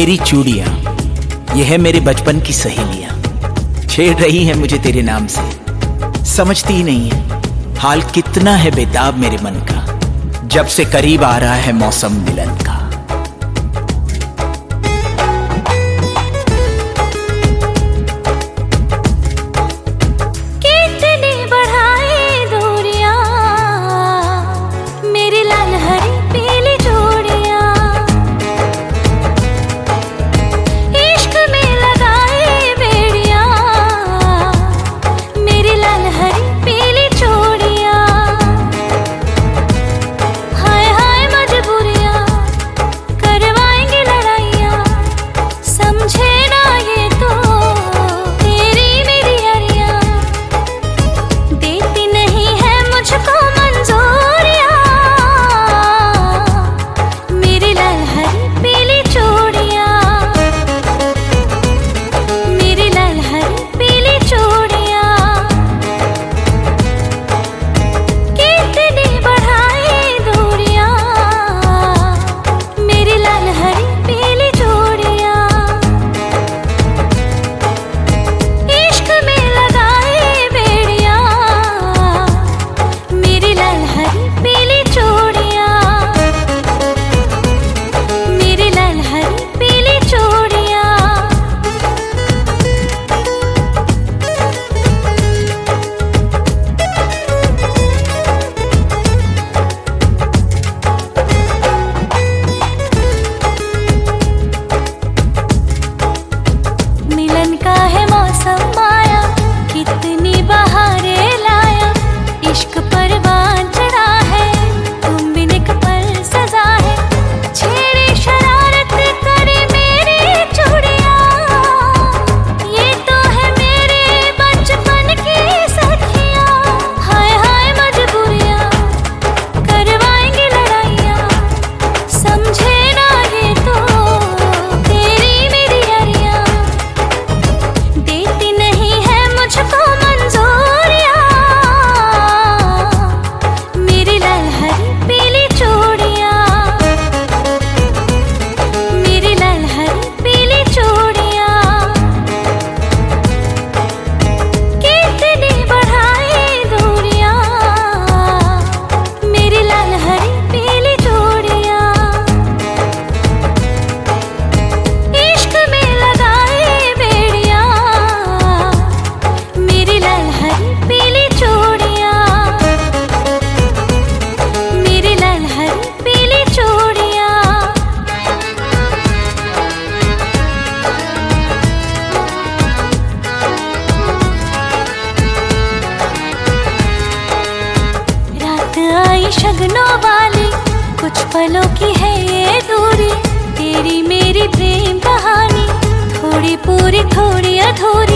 मेरी चूड़ियां, ये है मेरे बचपन की सहेलियां, छेड़ रही हैं मुझे तेरे नाम से। समझती ही नहीं है हाल कितना है बेताब मेरे मन का, जब से करीब आ रहा है मौसम मिलन का। शगनों वाली कुछ पलों की है ये दूरी, तेरी मेरी प्रेम कहानी थोड़ी पूरी थोड़ी अधूरी।